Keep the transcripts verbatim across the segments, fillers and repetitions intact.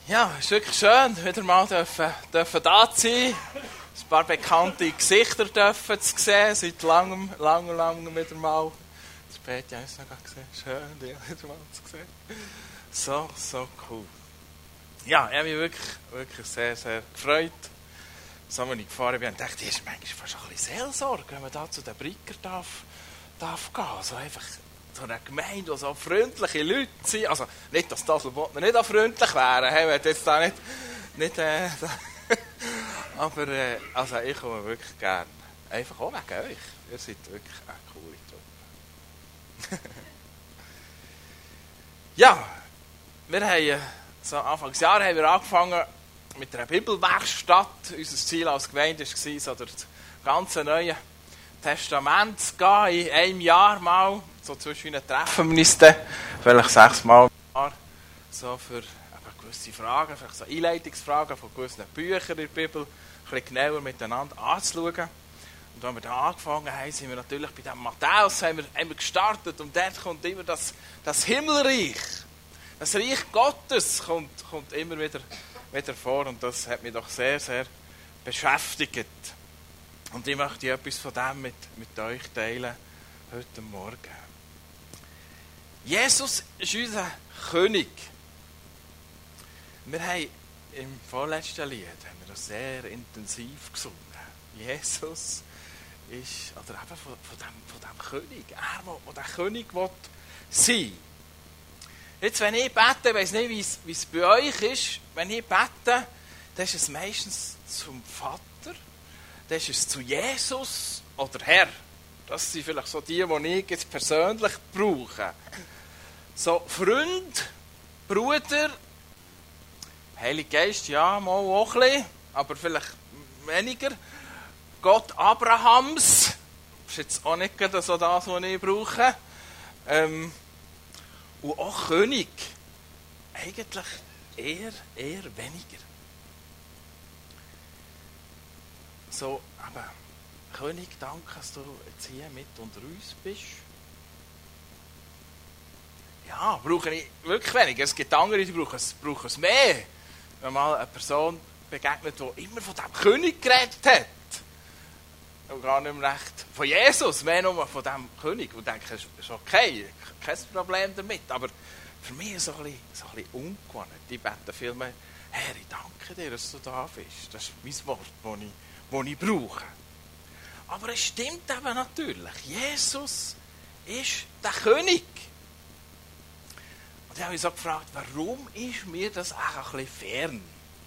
Ja, es ist wirklich schön, wieder mal dürfen, dürfen da zu sein. Ein paar bekannte Gesichter dürfen zu sehen, seit langem, langem, langem wieder mal. Das Bett habe ich noch gesehen. Schön, die wieder mal zu sehen. So, so cool. Ja, ich habe mich wirklich, wirklich sehr, sehr gefreut. So, als ich gefahren bin, dachte ich, das ist manchmal fast ein bisschen Seelsorge, wenn man da zu den Bricker darf, darf gehen. So einfach so eine Gemeinde, wo so freundliche Leute sind. Also nicht, dass das Lobotten nicht auch freundlich wären, hey, wenn jetzt da nicht, nicht äh, aber äh, also ich komme wirklich gerne. Einfach auch wegen euch. Ihr seid wirklich eine coole Truppe. Ja, wir haben so Anfangsjahr haben wir angefangen mit einer Bibelwerkstatt. Unser Ziel als Gemeinde war, so durch das ganze Neue Testament zu gehen, in einem Jahr mal. So zwischen ihnen treffen wir uns dann, vielleicht sechsmal im Jahr, so für eben gewisse Fragen, vielleicht so Einleitungsfragen von gewissen Büchern in der Bibel, ein bisschen genauer miteinander anzuschauen. Und als wir da angefangen haben, sind wir natürlich bei dem Matthäus haben wir, haben wir gestartet und dort kommt immer das, das Himmelreich. Das Reich Gottes kommt, kommt immer wieder, wieder vor und das hat mich doch sehr, sehr beschäftigt. Und ich möchte etwas von dem mit, mit euch teilen heute Morgen. Jesus ist unser König. Wir haben im vorletzten Lied haben wir das sehr intensiv gesungen. Jesus ist, oder eben von, von, dem, von dem König. Er, der der König will sein. Jetzt, wenn ich bete, ich weiss nicht, wie es bei euch ist, wenn ich bete, dann ist es meistens zum Vater, dann ist es zu Jesus oder Herr. Das sind vielleicht so die, die ich jetzt persönlich brauche. So Freund, Bruder, Heiliger Geist, ja, mal auch ein bisschen, aber vielleicht weniger. Gott Abrahams, das ist jetzt auch nicht so das, was ich brauche. Ähm, und auch König, eigentlich eher, eher weniger. So, aber König, danke, dass du jetzt hier mit unter uns bist. Ja, brauche ich wirklich weniger. Es gibt andere, die brauchen es, brauchen es mehr. Wenn mal eine Person begegnet, die immer von diesem König geredet hat. Und gar nicht mehr recht von Jesus, mehr nur von diesem König. Und denke, es ist okay, kein Problem damit. Aber für mich ist es ein bisschen, so ein bisschen ungewohnt. Die beten vielmehr, Herr, ich danke dir, dass du da bist. Das ist mein Wort, das ich, das ich brauche. Aber es stimmt eben natürlich. Jesus ist der König. Und ich habe mich so gefragt, warum ist mir das auch ein bisschen fern?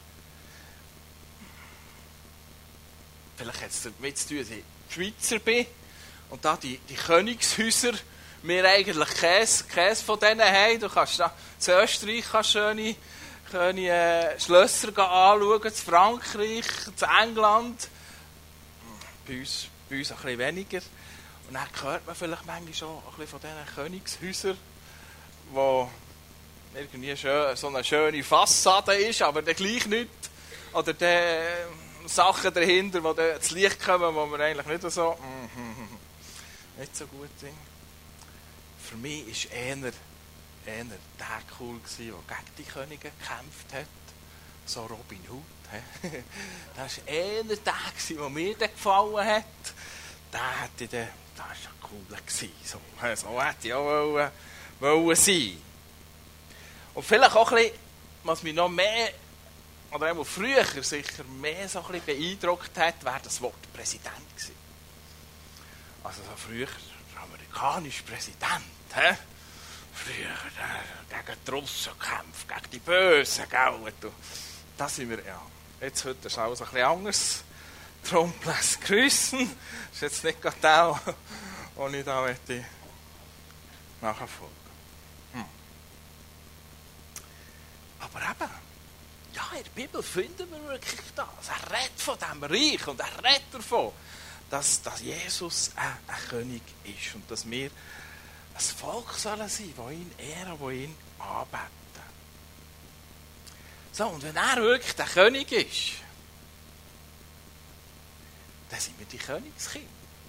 Vielleicht hat es damit zu tun, dass ich Schweizer bin und da die, die Königshäuser wir eigentlich keins, keins von denen haben. Du kannst da in Österreich kannst schöne, schöne äh, Schlösser anschauen, in Frankreich, in England. Bei uns, bei uns ein bisschen weniger. Und dann hört man vielleicht manchmal schon ein bisschen von diesen Königshäusern, wo irgendwie schön, so eine schöne Fassade ist, aber dann gleich nicht. Oder die Sachen dahinter, die dann ins Licht kommen, wo wir eigentlich nicht so, nicht so gut sind. Für mich war eher, eher der cool, der gegen die Könige gekämpft hat. So Robin Hood. Das war eher der, der mir gefallen hat. Der hätte dann, das war ja cool gewesen. So, so hätte ich auch wollen, wollen sein. Und vielleicht auch ein bisschen, was mich noch mehr, oder auch früher sicher mehr so ein bisschen beeindruckt hat, wäre das Wort Präsident gewesen. Also so früher, der amerikanische Präsident, he? Früher, der gegen die Russen kämpft, gegen die Bösen, gell? Das sind wir, ja. Jetzt heute ist alles ein bisschen anders. Darum lässt grüßen. Das ist jetzt nicht gerade der, den ich da möchte nachfolgen. Hm. Aber eben, ja, in der Bibel finden wir wirklich das. Er redet von diesem Reich und er redet davon, dass, dass Jesus ein, ein König ist und dass wir ein Volk sollen sein, das ihn ehren, das ihn anbeten. So, und wenn er wirklich der König ist, dann sind wir die Königskinder.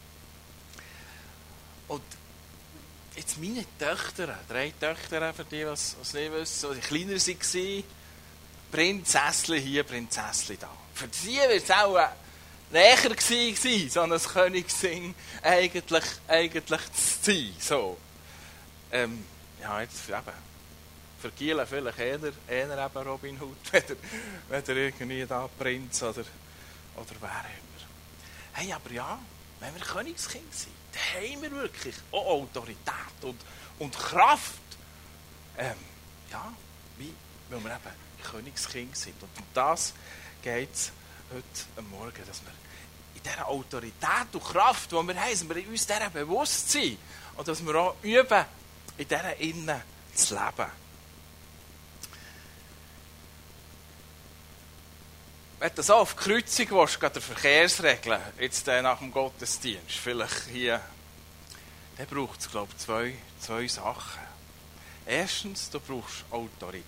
Und jetzt meine Töchter, drei Töchter, für die, die es nicht wissen, die kleiner waren, Prinzesschen hier, Prinzesschen da. Für sie wird es auch näher gewesen sein, so ein Königsding eigentlich, eigentlich zu sein. So. Ähm, ja, jetzt eben. Für Gielen vielleicht eher, eher eben Robin Hood, wenn er, wenn er irgendwie da Prinz oder, oder wer immer. Hey, aber ja, wenn wir Königskind sind, dann haben wir wirklich auch Autorität und, und Kraft. Ähm, ja, wie, weil wir eben Königskind sind. Und um das geht es heute am Morgen, dass wir in dieser Autorität und Kraft, die wir haben, wir uns dieser bewusst sind und dass wir auch üben, in dieser Innen zu leben. Wenn du so auf die Kreuzung willst, geht der Verkehrsregeln, jetzt nach dem Gottesdienst, vielleicht hier, dann braucht es, glaube ich, zwei, zwei Sachen. Erstens, du brauchst Autorität.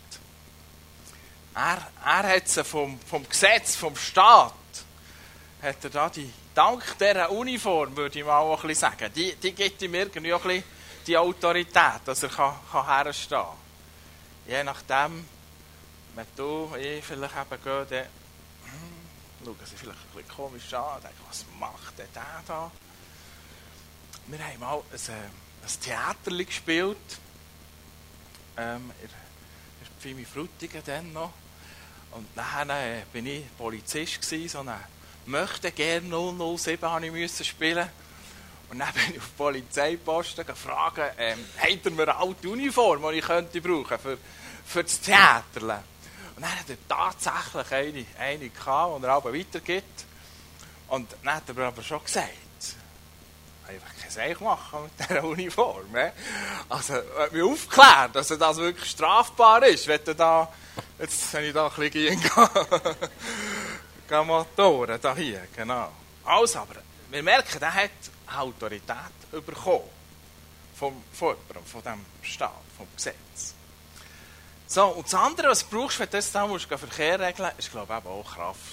Er, er hat sie vom, vom Gesetz, vom Staat, hat er da die, dank dieser Uniform, würde ich mal auch ein bisschen sagen, die, die gibt ihm irgendwie auch ein bisschen die Autorität, dass er kann, kann herstehen kann. Je nachdem, wenn du, ich vielleicht eben gehe, dann hm, schauen sie vielleicht ein bisschen komisch an, denken, was macht denn der da? Wir haben mal ein, ein Theater gespielt, ähm, in der Pfimi Frutigen dann noch. Und dann äh, bin ich Polizist gewesen, so eine «Möchte gerne null null sieben» musste ich spielen. Und dann bin ich auf den Polizeiposten gefragt, ähm, habt ihr mir eine alte Uniform, die ich könnte brauchen für, für das Theater? Und dann hat er tatsächlich eine, eine gehabt, die er aber weitergibt. Und dann hat er mir aber schon gesagt, einfach kein Seich machen mit dieser Uniform. Eh? Also, er hat mich aufgeklärt, dass das wirklich strafbar ist, wenn er da, jetzt wenn ich da ein bisschen gehen, Motoren, da hier, genau. Also, aber wir merken, er hat Autorität bekommen vom, von jemandem, von diesem Staat, vom Gesetz. So, und das andere, was du brauchst, wenn du das da musst, Verkehr regeln, ist, glaube ich, eben auch Kraft.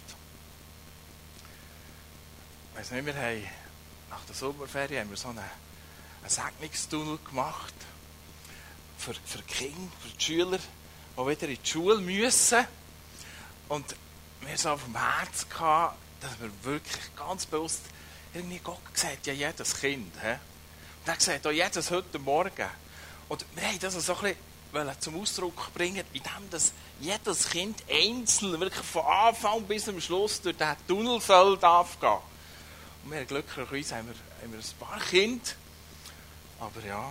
Ich weiss nicht, wir haben nach der Sommerferien haben wir so einen, einen Segnungstunnel gemacht für, für die Kinder, für die Schüler, die wieder in die Schule müssen. Und wir hatten so auf dem Herzen gehabt, dass wir wirklich ganz bewusst, irgendwie Gott gesagt, ja jedes Kind. He? Und er hat gesagt, auch jedes heute Morgen. Und wir haben das so ein bisschen zum Ausdruck bringen, indem dass jedes Kind einzeln, wirklich von Anfang bis zum Schluss durch diesen Tunnel soll darf gehen. Und wir haben glücklicherweise haben wir, haben wir ein paar Kinder. Aber ja,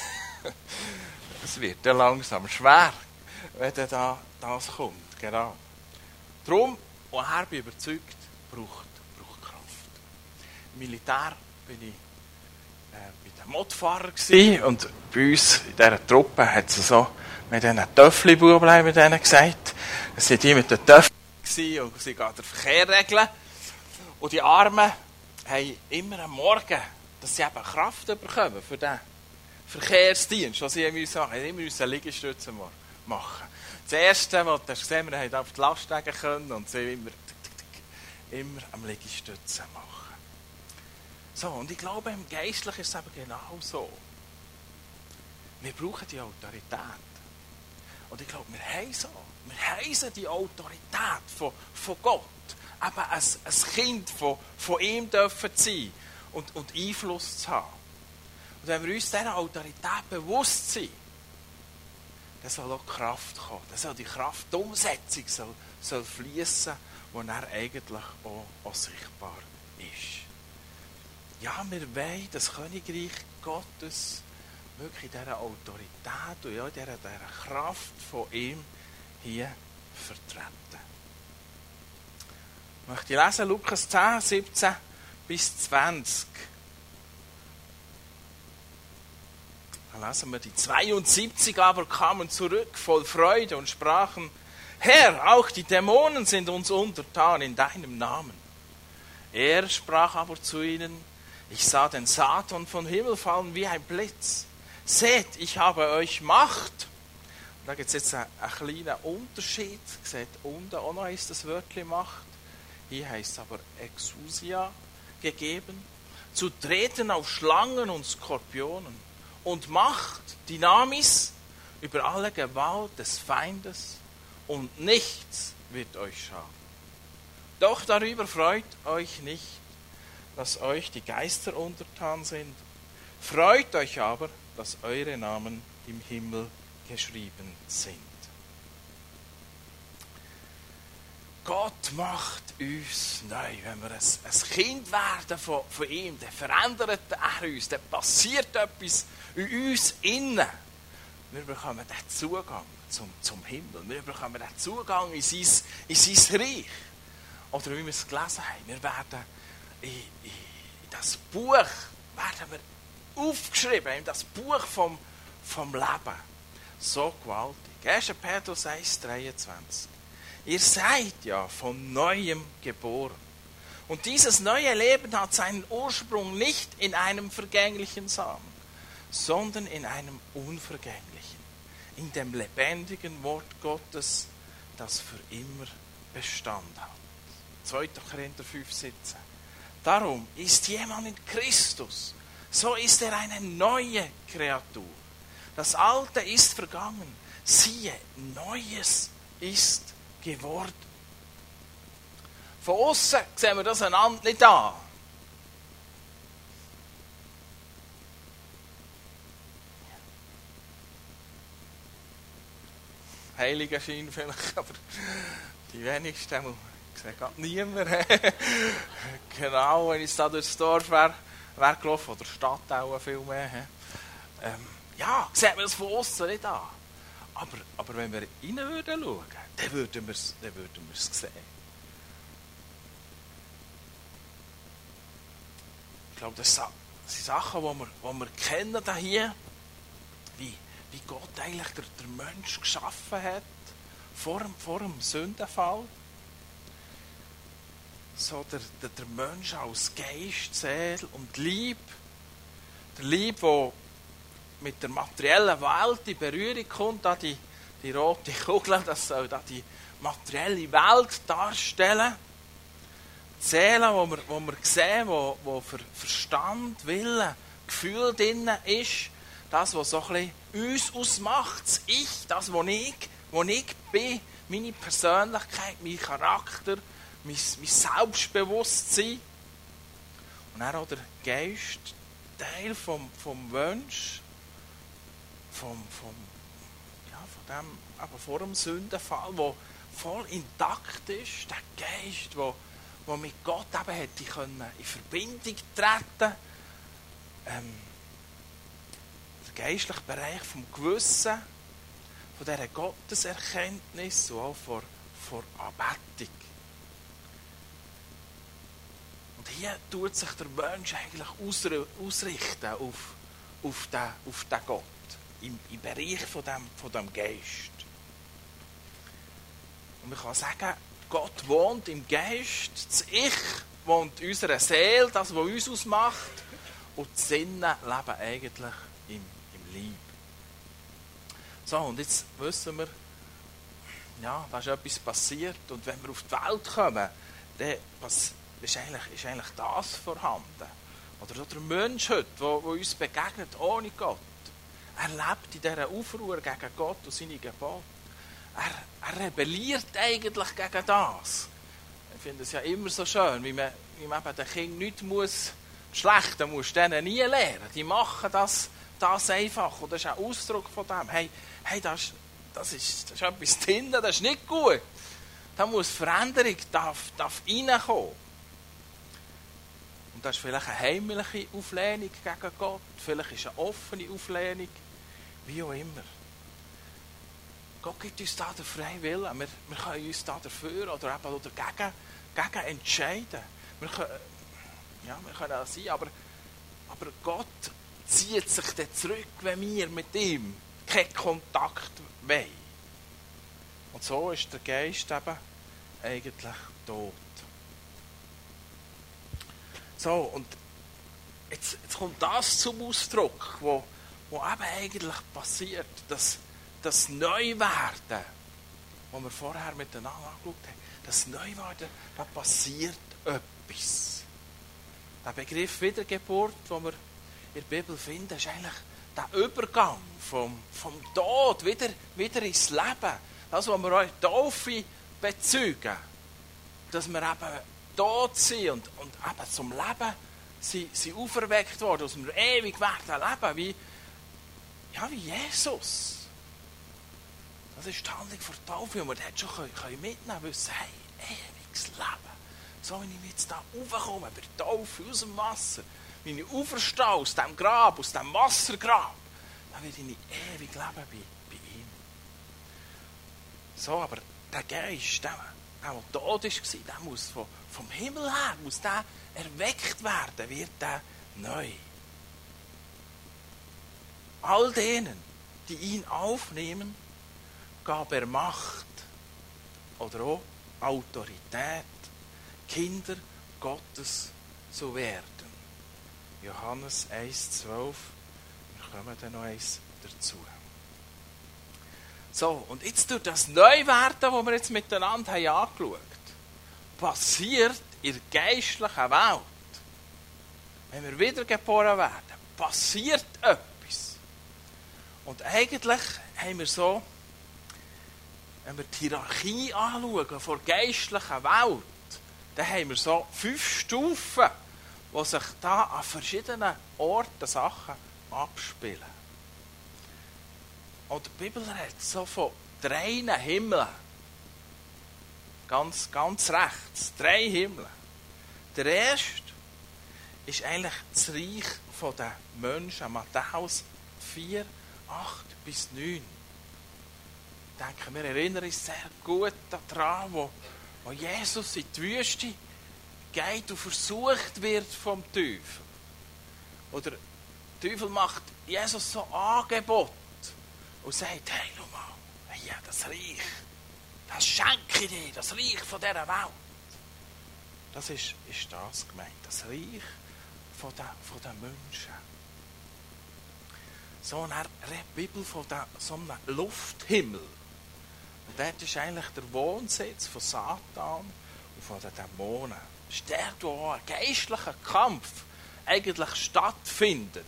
es wird dann langsam schwer, wenn dann da das kommt. Genau. Darum, und er bin überzeugt, braucht, braucht Kraft. Im Militär bin ich äh, mit dem Mottfahrer gewesen, und bei uns in dieser Truppe hat es so mit diesen Töffli-Buben, haben wir denen gesagt. Es sind die mit den Töffli und sie gehen den Verkehr regeln. Und die Armen haben immer am Morgen, dass sie eben Kraft bekommen für den Verkehrsdienst, was sie müssen machen. Sie müssen Liegestütze machen. Das Erste, was du gesehen hast, wir haben auf die Lastwagen können und sie immer, immer am Liegestütze machen. So, und ich glaube, im Geistlichen ist es eben genau so. Wir brauchen die Autorität. Und ich glaube, wir haben so. Wir haben die Autorität von, von Gott. Eben ein, ein Kind von, von ihm dürfen sein und, und Einfluss zu haben. Und wenn wir uns dieser Autorität bewusst sind, dann soll auch Kraft kommen. Dann soll die Kraft, die Umsetzung soll, soll fließen, wo er eigentlich auch, auch sichtbar ist. Ja, wir wollen das Königreich Gottes wirklich in dieser Autorität und ja, in dieser, dieser Kraft von ihm hier vertreten. Ich möchte lesen, Lukas zehn, siebzehn bis zwanzig. Da lesen wir, die zweiundsiebzig aber kamen zurück voll Freude und sprachen, Herr, auch die Dämonen sind uns untertan in deinem Namen. Er sprach aber zu ihnen, ich sah den Satan vom Himmel fallen wie ein Blitz. Seht, ich habe euch Macht. Und da gibt es jetzt einen, einen kleinen Unterschied. Seht, unten auch noch ist das Wörtchen Macht. Hier heißt es aber Exousia gegeben. Zu treten auf Schlangen und Skorpionen. Und Macht, Dynamis, über alle Gewalt des Feindes. und nichts wird euch schaden. Doch darüber freut euch nicht, dass euch die Geister untertan sind. Freut euch aber, dass eure Namen im Himmel geschrieben sind. Gott macht uns neu. Wenn wir ein, ein Kind werden von, von ihm, dann verändert er uns, dann passiert etwas in uns innen. Wir bekommen den Zugang zum, zum Himmel. Wir bekommen den Zugang in sein, in sein Reich. Oder wie wir es gelesen haben, wir werden in, in, in das Buch werden wir aufgeschrieben, in das Buch vom, vom Leben. So gewaltig. erster Petrus eins dreiundzwanzig. Ihr seid ja von Neuem geboren. Und dieses neue Leben hat seinen Ursprung nicht in einem vergänglichen Samen, sondern in einem unvergänglichen, in dem lebendigen Wort Gottes, das für immer Bestand hat. zweiter Korinther fünf siebzehn. Darum ist jemand in Christus, so ist er eine neue Kreatur. Das Alte ist vergangen, siehe, Neues ist geworden. Von außen sehen wir das einander nicht an. Heiligenschein vielleicht, aber die wenigsten, ich sehe gerade niemand. Genau, wenn ich da durchs Dorf wäre, wäre gelaufen, oder Stadt auch viel mehr. Ähm, ja, sieht man das von außen nicht an. Aber, aber wenn wir rein würden schauen, dann würden wir es dann würden wir es sehen. Ich glaube, das sind Sachen, die wir, die wir kennen hier, wie, wie Gott eigentlich der, der Mensch geschaffen hat, vor dem, vor dem Sündenfall. So der, der, der Mensch als Geist, Seele und Lieb. Der Lieb, der mit der materiellen Welt in Berührung kommt, da die, die rote Kugel, das soll da die materielle Welt darstellen. Die Seele, wo wir, wo wir sehen, wo, wo für Verstand, Wille, Gefühl drin ist, das, was so ein bisschen uns ausmacht, das Ich, das, was ich, was ich bin, meine Persönlichkeit, mein Charakter, mein, mein Selbstbewusstsein. Und dann auch der Geist, Teil vom, vom Wunsch, vom, vom, ja, von dem, aber vor dem Sündenfall, der voll intakt ist, der Geist, der, der mit Gott eben hätte können in Verbindung treten. Ähm, der geistliche Bereich vom Gewissen, von dieser Gotteserkenntnis und auch vor, vor Anbetung. Und hier tut sich der Mensch eigentlich ausrichten auf, auf, den, auf den Gott. Im, im Bereich von dem, von dem Geist. Und man kann sagen, Gott wohnt im Geist, das Ich wohnt in unserer Seele, das, was uns ausmacht, und die Sinne leben eigentlich im, im Leib. So, und jetzt wissen wir, ja, da ist etwas passiert, und wenn wir auf die Welt kommen, dann ist eigentlich, ist eigentlich das vorhanden. Oder der Mensch heute, der uns begegnet ohne Gott. Er lebt in dieser Aufruhr gegen Gott und seine Gebote. Er, er rebelliert eigentlich gegen das. Ich finde es ja immer so schön, wie man, wie man eben den Kindern nichts muss, Schlechte muss denen nie lehren. Die machen das, das einfach. Und das ist ein Ausdruck von dem. Hey, hey das, das, ist, das ist etwas drin, das ist nicht gut. Da muss Veränderung darf, darf reinkommen. Und das ist vielleicht eine heimliche Auflehnung gegen Gott. Vielleicht ist es eine offene Auflehnung. Wie auch immer. Gott gibt uns da den freien Willen. Wir, wir können uns da dafür oder eben oder dagegen, dagegen entscheiden. Wir können, ja, wir können das sein, aber, aber Gott zieht sich dann zurück, wenn wir mit ihm keinen Kontakt wollen. Und so ist der Geist eben eigentlich tot. So, und jetzt, jetzt kommt das zum Ausdruck, wo wo eben eigentlich passiert, dass das Neuwerden, was wir vorher miteinander angeschaut haben, das Neuwerden, da passiert etwas. Der Begriff Wiedergeburt, den wir in der Bibel finden, ist eigentlich der Übergang vom, vom Tod wieder, wieder ins Leben. Das, was wir auch in der Taufe bezeugen, dass wir eben tot sind und, und eben zum Leben sind, sind auferweckt worden, dass wir ewig werden leben, wie, ja, wie Jesus. Das ist die Handlung der Taufe, und wir das schon mitnehmen können, wissen, hey, ewiges Leben. So wie ich jetzt da raufkomme, bei der Taufe, aus dem Wasser, wenn ich auferstehe aus dem Grab, aus dem Wassergrab, dann werde ich ewig leben bei, bei ihm. So, aber der Geist, der, der, der tot war, der muss vom, vom Himmel her, muss der erweckt werden, wird der neu. All denen, die ihn aufnehmen, gab er Macht oder auch Autorität, Kinder Gottes zu werden. Johannes eins zwölf. Wir kommen dann noch eins dazu. So, und jetzt durch das Neuwerden, das wir jetzt miteinander haben angeschaut, passiert in der geistlichen Welt, wenn wir wiedergeboren werden, passiert etwas. Und eigentlich haben wir so, wenn wir die Hierarchie anschauen von der geistlichen Welt, dann haben wir so fünf Stufen, wo sich da an verschiedenen Orten Sachen abspielen. Und die Bibel redet so von drei Himmeln. Ganz, ganz rechts. Drei Himmel. Der erste ist eigentlich das Reich der Menschen. Matthäus vier, acht bis neun. Ich denke, wir erinnern uns sehr gut daran, wo, wo Jesus in die Wüste geht und versucht wird vom Teufel. Oder der Teufel macht Jesus so Angebot und sagt, hey, schau mal, hier, das Reich, das schenke ich dir, das Reich von dieser Welt. Das ist, ist das gemeint, das Reich von den, von den Menschen. So, und er redet die Bibel von der, so einem Lufthimmel. Und dort ist eigentlich der Wohnsitz von Satan und von den Dämonen. Das ist dort, wo ein geistlicher Kampf eigentlich stattfindet.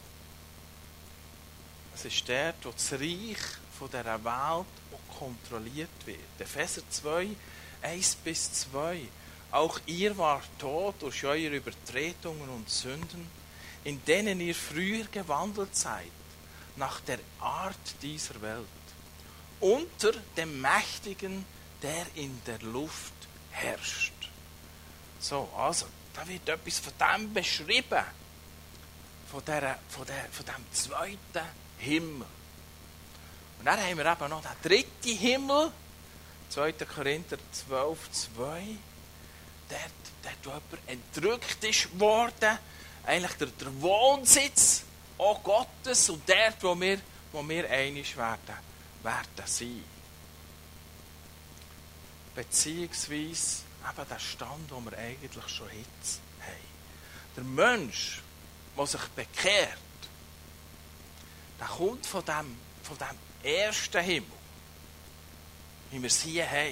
Es ist dort, wo das Reich von dieser Welt auch kontrolliert wird. Epheser zwei, eins bis zwei. Auch ihr wart tot durch eure Übertretungen und Sünden, in denen ihr früher gewandelt seid, nach der Art dieser Welt, unter dem Mächtigen, der in der Luft herrscht. So, also, da wird etwas von dem beschrieben, von, der, von, der, von dem zweiten Himmel. Und dann haben wir eben noch den dritten Himmel, zweiter Korinther zwölf, zwei. Dort, dort, wo jemand entrückt ist worden, eigentlich der, der Wohnsitz auch Gottes und dort, wo wir, wo wir einig werden, werden sein. Beziehungsweise eben der Stand, den wir eigentlich schon jetzt haben. Der Mensch, der sich bekehrt, der kommt von dem, von dem ersten Himmel, wie wir es hier haben.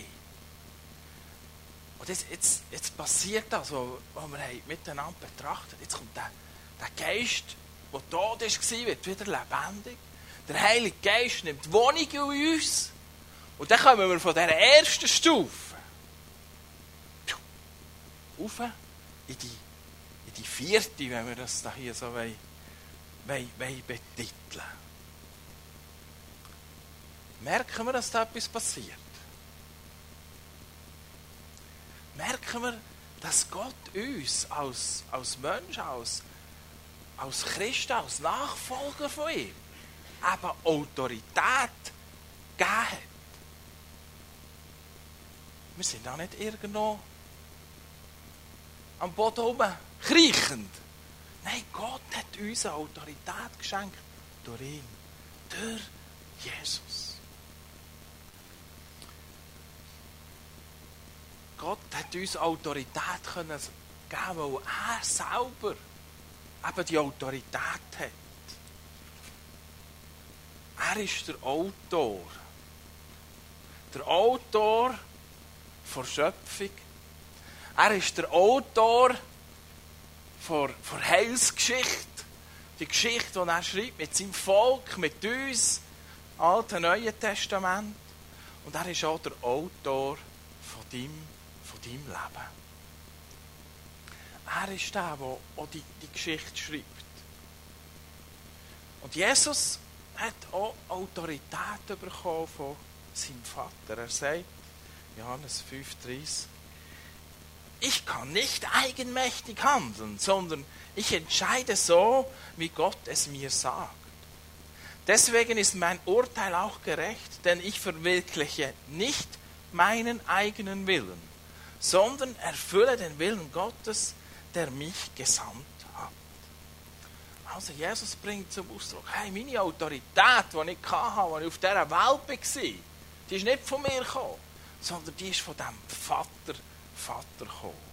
Und jetzt, jetzt, jetzt passiert das, was wir miteinander betrachtet. Jetzt kommt der, der Geist, der tot war, wird wieder lebendig. Der Heilige Geist nimmt Wohnung in uns. Und dann kommen wir von dieser ersten Stufe rauf in die, in die vierte, wenn wir das da hier so wollen, wollen, wollen betiteln. Merken wir, dass da etwas passiert? Merken wir, dass Gott uns als, als Mensch, als, als Christen, als Nachfolger von ihm, eben Autorität gegeben hat. Wir sind da nicht irgendwo am Boden oben kriechend. Nein, Gott hat uns eine Autorität geschenkt durch ihn, durch Jesus. Gott hat uns Autorität können geben, weil er selber eben die Autorität hat. Er ist der Autor. Der Autor der Schöpfung. Er ist der Autor der, der Heilsgeschichte. Die Geschichte, die er schreibt mit seinem Volk, mit uns, Alten, Neuen Testament. Und er ist auch der Autor von deinem, von deinem Leben. Er ist der, der auch die, die Geschichte schreibt. Und Jesus hat auch Autorität bekommen von seinem Vater. Er sagt, Johannes fünf dreißig, ich kann nicht eigenmächtig handeln, sondern ich entscheide so, wie Gott es mir sagt. Deswegen ist mein Urteil auch gerecht, denn ich verwirkliche nicht meinen eigenen Willen, sondern erfülle den Willen Gottes, der mich gesandt hat. Also Jesus bringt zum Ausdruck, hey, meine Autorität, die ich hatte, als ich auf dieser Welt war, die ist nicht von mir gekommen, sondern die ist von diesem Vater, Vater gekommen.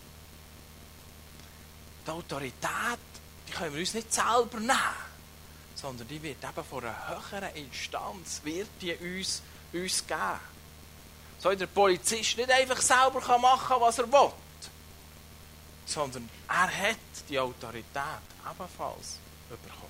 Die Autorität, die können wir uns nicht selber nehmen, sondern die wird eben von einer höheren Instanz, wird die uns, uns geben. So der Polizist nicht einfach selber machen kann, was er will, sondern er hat die Autorität ebenfalls bekommen.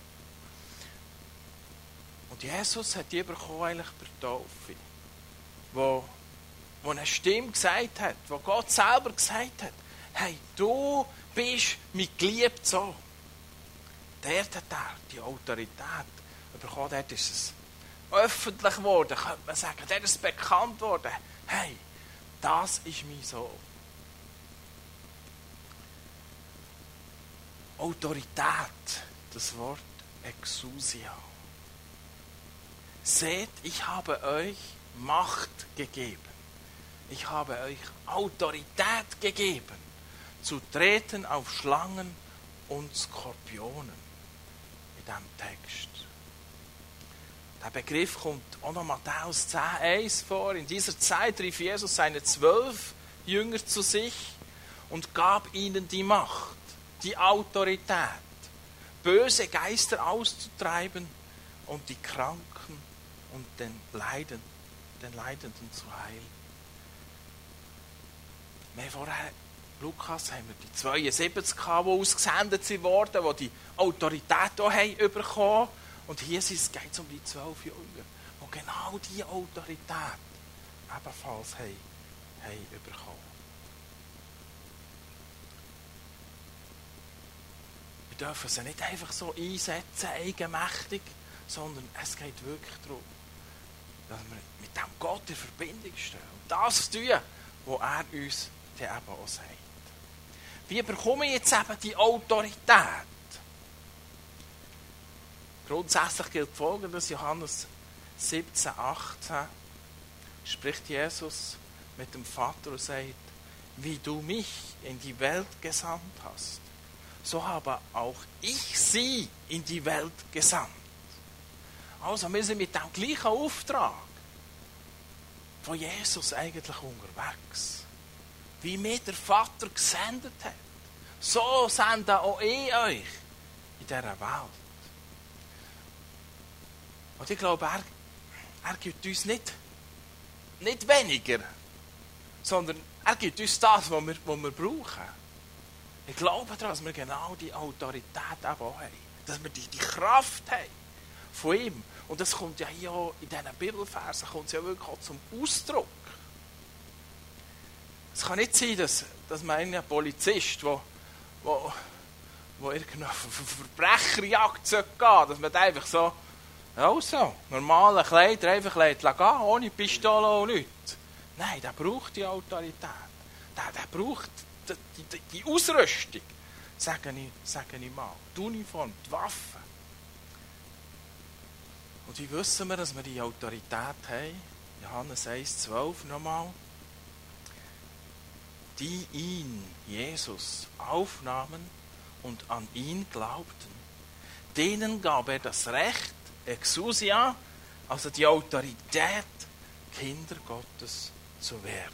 Und Jesus hat die bekommen eigentlich bei der Taufe, wo, wo eine Stimme gesagt hat, wo Gott selber gesagt hat, hey, du bist mein geliebter Sohn. Dort hat er die Autorität bekommen, dort ist es öffentlich geworden, könnte man sagen, dort ist es bekannt worden, hey, das ist mein Sohn. Autorität, das Wort Exousia. Seht, ich habe euch Macht gegeben. Ich habe euch Autorität gegeben, zu treten auf Schlangen und Skorpionen. In diesem Text. Der Begriff kommt auch noch Matthäus zehn eins vor. In dieser Zeit rief Jesus seine zwölf Jünger zu sich und gab ihnen die Macht, die Autorität, böse Geister auszutreiben und die Kranken und den, Leiden, den Leidenden zu heilen. Wir haben vorher, Lukas, haben wir die zweiundsiebzig gehabt, die ausgesendet wurden, die die Autorität auch haben bekommen. Und hier geht es um die zwölf Jünger, die genau diese Autorität ebenfalls haben, haben bekommen. Wir dürfen sie nicht einfach so einsetzen, eigenmächtig, sondern es geht wirklich darum, dass wir mit dem Gott in Verbindung stehen und das tun, was er uns dann eben auch sagt. Wie bekomme ich jetzt eben die Autorität? Grundsätzlich gilt Folgendes, Johannes siebzehn achtzehn spricht Jesus mit dem Vater und sagt, wie du mich in die Welt gesandt hast, so habe auch ich sie in die Welt gesandt. Also wir sind mit dem gleichen Auftrag von Jesus eigentlich unterwegs. Wie mir der Vater gesendet hat, so sende auch ich euch in dieser Welt. Und ich glaube, er, er gibt uns nicht, nicht weniger, sondern er gibt uns das, was wir, was wir brauchen. Ich glaube daran, dass wir genau die Autorität eben auch haben. Dass wir die, die Kraft haben von ihm. Und das kommt ja hier auch in diesen Bibelversen kommt es ja wirklich auch zum Ausdruck. Es kann nicht sein, dass, dass man einen Polizist, der wo, wo irgendeine Verbrecherjagd gehen sollte, dass man einfach so, also, normale Kleider einfach lässt gehen, ohne Pistole und nichts. Nein, der braucht die Autorität. Der, der braucht die, die, die Ausrüstung, sage ich, sage ich mal. Die Uniform, die Waffen. Und wie wissen wir, dass wir die Autorität haben? Johannes eins zwölf nochmal. Die ihn, Jesus, aufnahmen und an ihn glaubten, denen gab er das Recht, Exousia, also die Autorität, Kinder Gottes zu werden.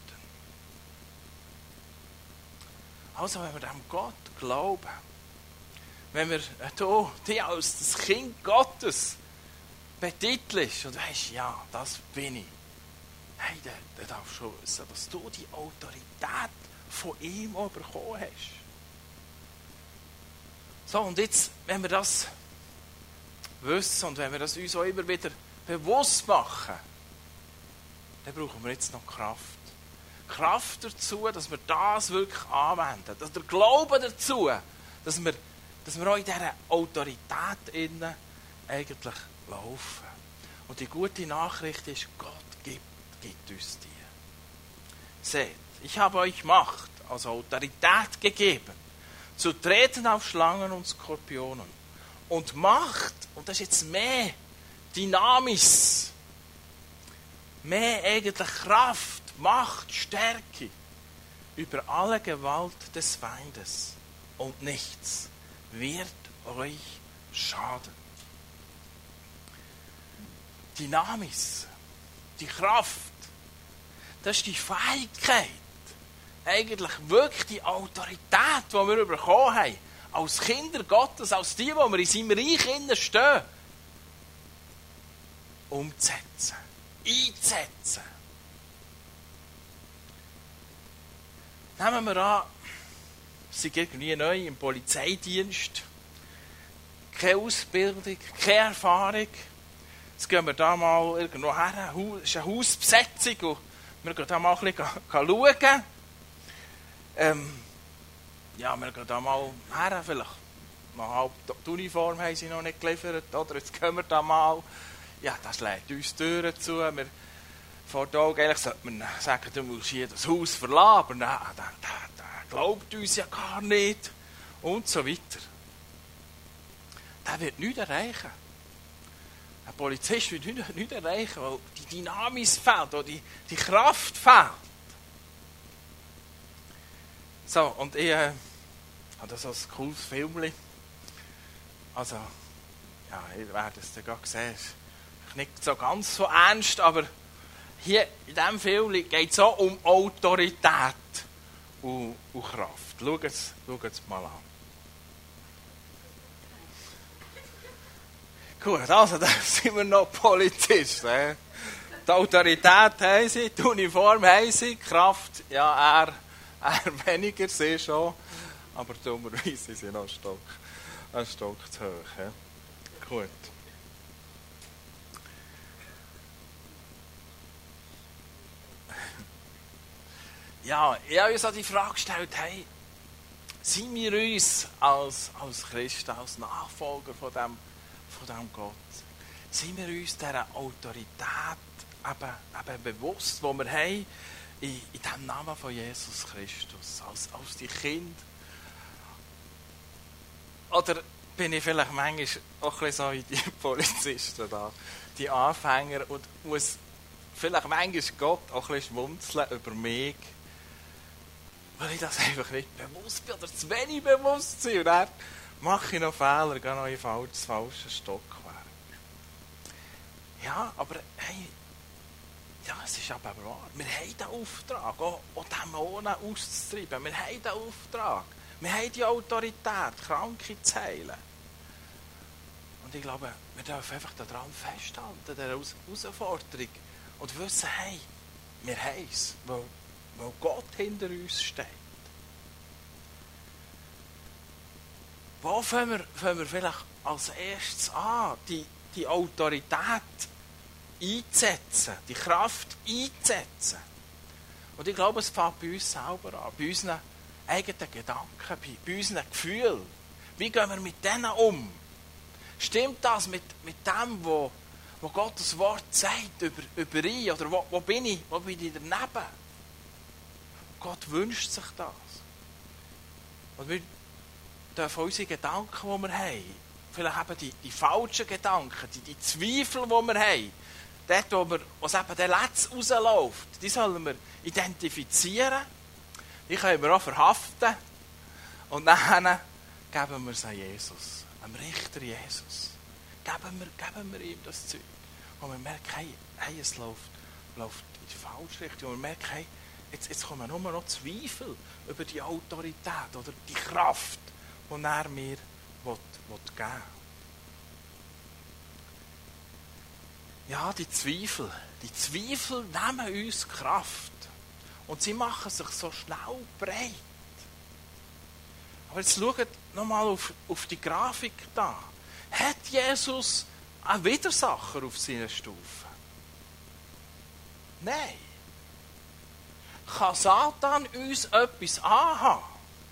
Also wenn wir dem Gott glauben, wenn wir hier die als das Kind Gottes betitelst und weisst, ja, das bin ich, hey, dann, dann darfst du schon wissen, dass du die Autorität von ihm auch bekommen hast. So, und jetzt, wenn wir das wissen und wenn wir das uns auch immer wieder bewusst machen, dann brauchen wir jetzt noch Kraft. Kraft dazu, dass wir das wirklich anwenden. Dass der Glaube dazu, dass wir, dass wir auch in dieser Autorität innen eigentlich laufen. Und die gute Nachricht ist, Gott gibt, gibt uns die. Seht, ich habe euch Macht, also Autorität gegeben, zu treten auf Schlangen und Skorpionen. Und Macht, und das ist jetzt mehr Dynamis, mehr eigentlich Kraft, Macht, Stärke über alle Gewalt des Feindes. Und nichts wird euch schaden. Dynamis, die Kraft, das ist die Fähigkeit, eigentlich wirklich die Autorität, die wir bekommen haben, als Kinder Gottes, als die, die wir in seinem Reich innen stehen, umzusetzen, einzusetzen. Nehmen wir an, Sie sind irgendwie neu im Polizeidienst, keine Ausbildung, keine Erfahrung. Jetzt gehen wir da mal irgendwo her, es ist eine Hausbesetzung und wir gehen da mal ein bisschen schauen. Ähm, ja, wir gehen da mal her, vielleicht mal die Uniform haben sie noch nicht geliefert, oder jetzt gehen wir da mal. Ja, das lädt uns Türen zu. Wir, vor den Augen, eigentlich sollte man sagen, du musst hier das Haus verlassen, aber nein, der, der, der glaubt uns ja gar nicht. Und so weiter. Der wird nichts erreichen. Ein Polizist wird nichts, nichts erreichen, weil die Dynamis fehlt, oder die, die Kraft fehlt. So, und ich äh, habe das als cooles Filmchen. Also, ja, ihr werdet es dann gerade sehen. Nicht so ganz so ernst, aber hier in diesem Film geht es auch um Autorität und, und Kraft. Schaut es, schaut es mal an. Gut, also da sind wir noch Polizisten. Eh? Die Autorität haben sie, die Uniform haben sie, die Kraft, ja, er, er weniger, sie schon. Aber dummerweise sind sie noch ein Stock, ein Stock zu hoch. Eh? Gut. Ja, ich habe uns auch die Frage gestellt, hey, sind wir uns als, als Christen, als Nachfolger von dem, von dem Gott, sind wir uns dieser Autorität eben, eben bewusst, die wir haben in, in dem Namen von Jesus Christus, als, als die Kinder? Oder bin ich vielleicht manchmal auch ein bisschen so wie die Polizisten da, die Anfänger, und muss vielleicht manchmal Gott auch ein bisschen schmunzeln über mich, weil ich das einfach nicht bewusst bin oder zu wenig bewusst bin. Und dann mache ich noch Fehler, gehe noch in falsches, falsches Stockwerk. Ja, aber hey, ja, es ist aber wahr. Wir haben den Auftrag, auch, auch Dämonen auszutreiben. Wir haben den Auftrag. Wir haben die Autorität, Kranke zu heilen. Und ich glaube, wir dürfen einfach daran festhalten, dieser Herausforderung. Und wissen, hey, wir haben es, weil weil Gott hinter uns steht. Wo fangen wir, fangen wir vielleicht als erstes an, die, die Autorität einzusetzen, die Kraft einzusetzen? Und ich glaube, es fängt bei uns selber an, bei unseren eigenen Gedanken, bei, bei unseren Gefühlen. Wie gehen wir mit denen um? Stimmt das mit, mit dem, wo, wo Gottes Wort sagt über, über ihn? Oder wo, wo, bin ich, wo bin ich daneben? Gott wünscht sich das. Und wir dürfen unsere Gedanken, die wir haben, vielleicht eben die, die falschen Gedanken, die, die Zweifel, die wir haben, dort, wo, wir, wo es eben der Letz rausläuft, die sollen wir identifizieren, die können wir auch verhaften und dann geben wir es an Jesus, am Richter Jesus. Geben wir, geben wir ihm das Zeug. Und wir merken, hey, hey es läuft, läuft in die falsche Richtung. Und wir merken, hey, Jetzt, jetzt kommen nur noch Zweifel über die Autorität oder die Kraft, die er mir will, will geben will. Ja, die Zweifel. Die Zweifel nehmen uns Kraft. Und sie machen sich so schnell breit. Aber jetzt schaut nochmal auf, auf die Grafik da. Hat Jesus einen Widersacher auf seiner Stufe? Nein. Kann Satan uns etwas anhaben?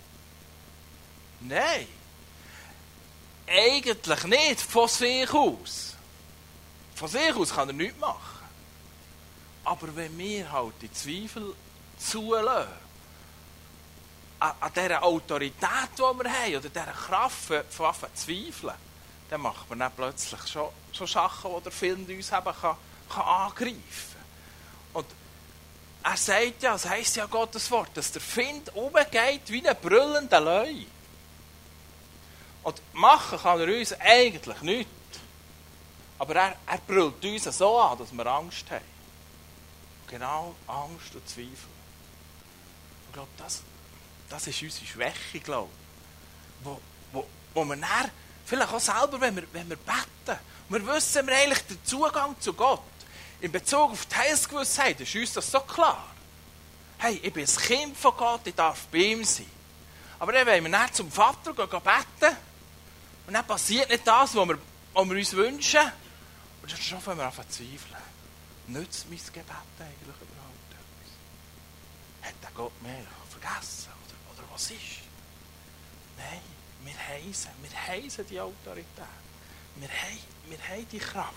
Nein. Eigentlich nicht von sich aus. Von sich aus kann er nichts machen. Aber wenn wir halt die Zweifel zulassen, an, an dieser Autorität, die wir haben, oder dieser Kraft von Zweifeln, dann macht man dann plötzlich schon, schon Sachen, die der Find uns eben kann, kann angreifen kann. Und er sagt ja, es heisst ja Gottes Wort, dass der Find umgeht wie ein brüllender Löwe. Und machen kann er uns eigentlich nichts. Aber er, er brüllt uns so an, dass wir Angst haben. Genau Angst und Zweifel. Ich glaube, das, das ist unsere Schwäche, glaube ich. Wo, wo, wo wir dann, vielleicht auch selber, wenn wir, wenn wir beten, wir wissen wir eigentlich den Zugang zu Gott. In Bezug auf die Heilsgewissheit ist uns das so klar. Hey, ich bin ein Kind von Gott, ich darf bei ihm sein. Aber dann wollen wir dann zum Vater gehen, gehen beten. Und dann passiert nicht das, was wir, was wir uns wünschen. Und dann schon fangen wir an zu zweifeln. Nützt mein Gebet eigentlich überhaupt etwas? Hat der Gott mich vergessen? Oder, oder was ist? Nein, wir heisen. Wir heisen die Autorität. Wir haben, wir haben die Kraft.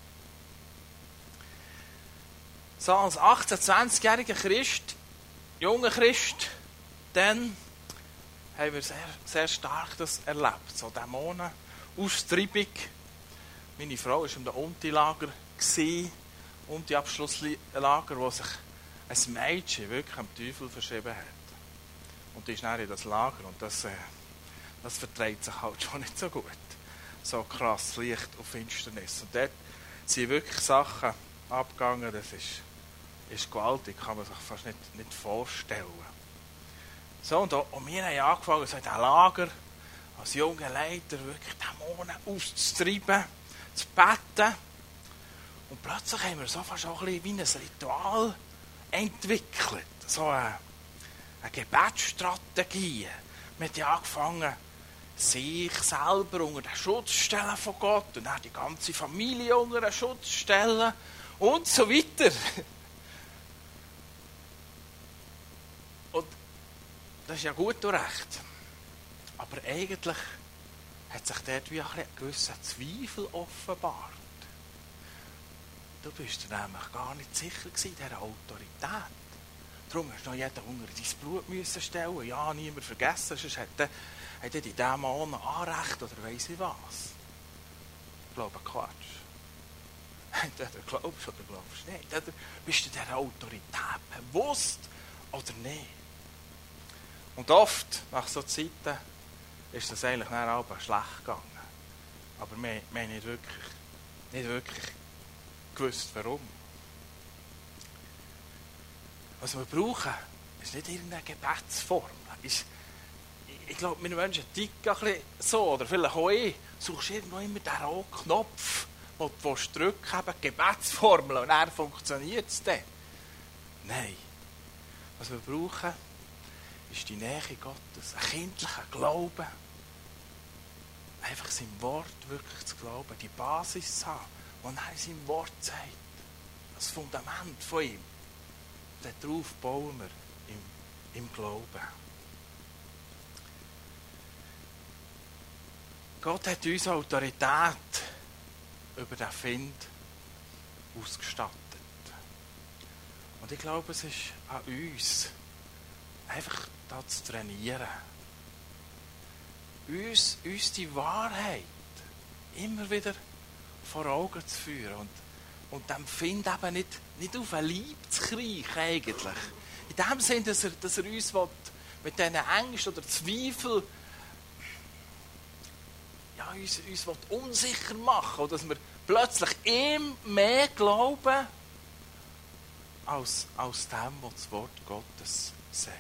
So, als achtzehn-, zwanzigjähriger Christ, junger Christ, dann haben wir sehr, sehr stark das erlebt. So Dämonen, Austreibung. Meine Frau war im Unti-Lager, Unti-Abschlusslager, wo sich ein Mädchen wirklich am Teufel verschrieben hat. Und die ist dann in das Lager und das, äh, das verträgt sich halt schon nicht so gut. So krass Licht und Finsternis. Und dort sind wirklich Sachen abgegangen, das ist, ist gewaltig, kann man sich fast nicht, nicht vorstellen. So, und, und wir haben angefangen, so in diesem Lager, als junger Leiter, wirklich Dämonen auszutreiben, zu beten. Und plötzlich haben wir so fast auch ein bisschen wie ein Ritual entwickelt. So eine, eine Gebetsstrategie. Wir haben ja angefangen, sich selber unter den Schutz zu stellen von Gott und dann die ganze Familie unter den Schutz zu stellen und so weiter. Und das ist ja gut und recht. Aber eigentlich hat sich dort wie ein gewisser Zweifel offenbart. Du bist dir nämlich gar nicht sicher gewesen, dieser Autorität. Darum hast du noch jeden unter dein Blut müssen stellen. Ja, niemand vergessen, sonst hätte er die Dämonen Anrecht oder weiss ich was. Ich glaube, Quatsch. Entweder glaubst du oder glaubst du nicht. Entweder bist du dieser Autorität bewusst oder nicht. Und oft, nach so Zeiten, ist das eigentlich dann auch schlecht gegangen. Aber wir, wir haben nicht wirklich, nicht wirklich gewusst, warum. Was wir brauchen, ist nicht irgendeine Gebetsform. Ist, ich glaube, wir Menschen ticken ein bisschen so, oder vielleicht auch ich, suchst irgendwo immer den roten Knopf, den du drücken willst, Gebetsformel, und dann funktioniert es dann. Nein. Was wir brauchen, ist die Nähe Gottes, ein kindlicher Glaube. Einfach seinem Wort wirklich zu glauben, die Basis zu haben, die er in seinem Wort sagt. Das Fundament von ihm. Darauf bauen wir im, im Glauben. Gott hat uns Autorität über den Find ausgestattet. Und ich glaube, es ist an uns, einfach da zu trainieren. Uns, uns die Wahrheit immer wieder vor Augen zu führen und, und dem Find eben nicht, nicht auf den Leib zu kriechen eigentlich. In dem Sinne, dass er, dass er uns will, mit diesen Ängsten oder Zweifeln ja, uns, uns will unsicher machen oder dass wir plötzlich ihm mehr glauben als, als dem, was das Wort Gottes sagt.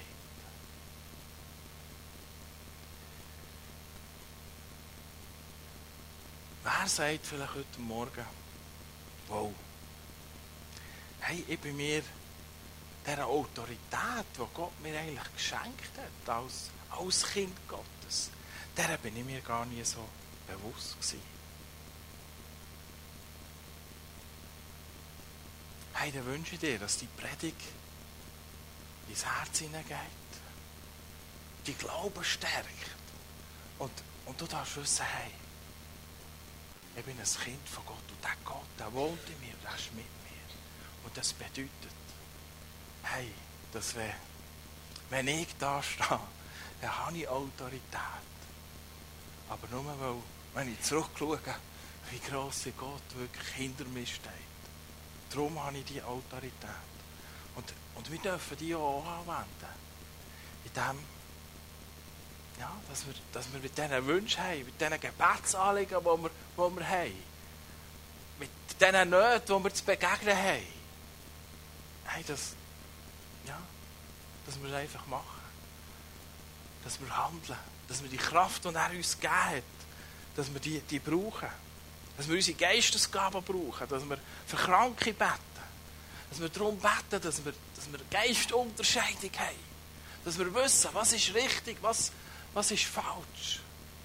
Wer sagt vielleicht heute Morgen, wow, hey, ich bin mir dieser Autorität, die Gott mir eigentlich geschenkt hat, als, als Kind Gottes, der bin ich mir gar nie so bewusst gewesen. Hey, dann wünsche ich dir, dass die Predigt ins Herz hineingeht, die Glauben stärkt. Und, und du darfst wissen, hey, ich bin ein Kind von Gott und der Gott, der wohnt in mir, der ist mit mir. Und das bedeutet, hey, dass wenn, wenn ich da stehe, dann habe ich Autorität. Aber nur, weil, wenn ich zurückschaue, wie gross Gott wirklich hinter mir steht. Darum habe ich diese Autorität. Und, und wir dürfen die auch anwenden. In dem, ja, dass wir, dass wir mit diesen Wünschen haben, mit diesen Gebetsanliegen, die wir, die wir haben, mit diesen Nöten, die wir zu begegnen haben, hey, das, ja, dass wir es einfach machen. Dass wir handeln. Dass wir die Kraft, die er uns gegeben hat, dass wir die, die brauchen. Dass wir unsere Geistesgaben brauchen. Dass wir für Kranke beten. Dass wir darum beten, dass wir, dass wir Geistunterscheidung haben. Dass wir wissen, was ist richtig, was, was ist falsch.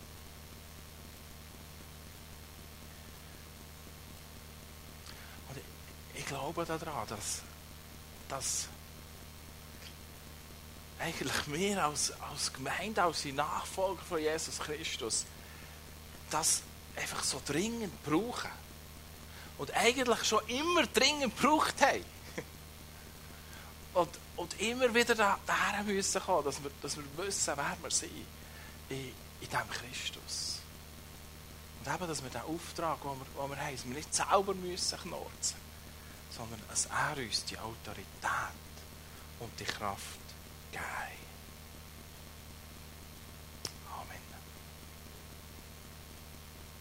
Und ich, ich glaube daran, dass, dass eigentlich wir als, als Gemeinde, als die Nachfolger von Jesus Christus, das einfach so dringend brauchen. Und eigentlich schon immer dringend gebraucht haben. Und, und immer wieder da, daher müssen kommen, dass wir, dass wir wissen, wer wir sind in, in diesem Christus. Und eben, dass wir den Auftrag, den wir, den wir haben, dass wir nicht selber müssen knurzen, sondern dass er uns die Autorität und die Kraft gibt.